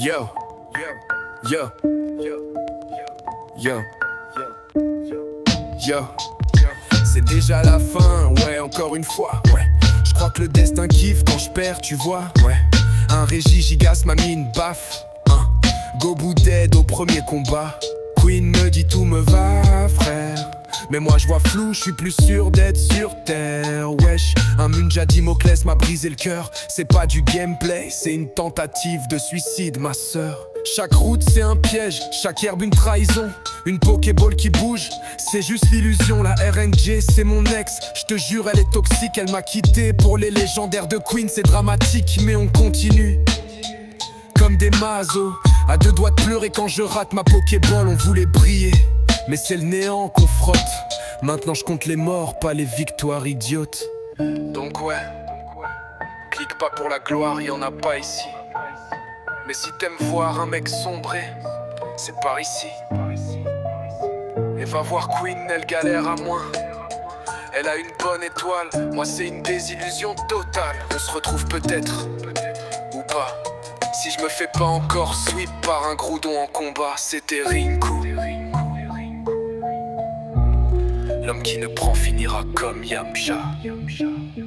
Yo, yo, yo, yo. C'est déjà la fin, ouais, encore une fois, ouais. Je crois que le destin kiffe quand je perds, tu vois, ouais. Un Régi Gigas m'a mis une baffe, Go dead au premier combat. Queen me dit tout me va, frère. Mais moi je vois flou, je suis plus sûr d'être sur terre. Wesh, un Munja Dimoclès m'a brisé le cœur. C'est pas du gameplay, c'est une tentative de suicide, ma sœur. Chaque route c'est un piège, chaque herbe une trahison. Une Pokéball qui bouge, c'est juste l'illusion. La RNG c'est mon ex, je te jure elle est toxique. Elle m'a quitté pour les légendaires de Queen. C'est dramatique mais on continue comme des mazos, à deux doigts de pleurer quand je rate ma Pokéball. On voulait briller, mais c'est le néant qu'on frotte. Maintenant je compte les morts, pas les victoires idiotes. Donc ouais, clique pas pour la gloire, y'en a pas ici. Mais si t'aimes voir un mec sombrer, c'est par ici. Et va voir Queen, elle galère à moins. Elle a une bonne étoile, moi c'est une désillusion totale. On se retrouve peut-être, ou pas. Si je me fais pas encore sweep par un groudon en combat, c'était Rinku. L'homme qui ne prend finira comme Yamcha.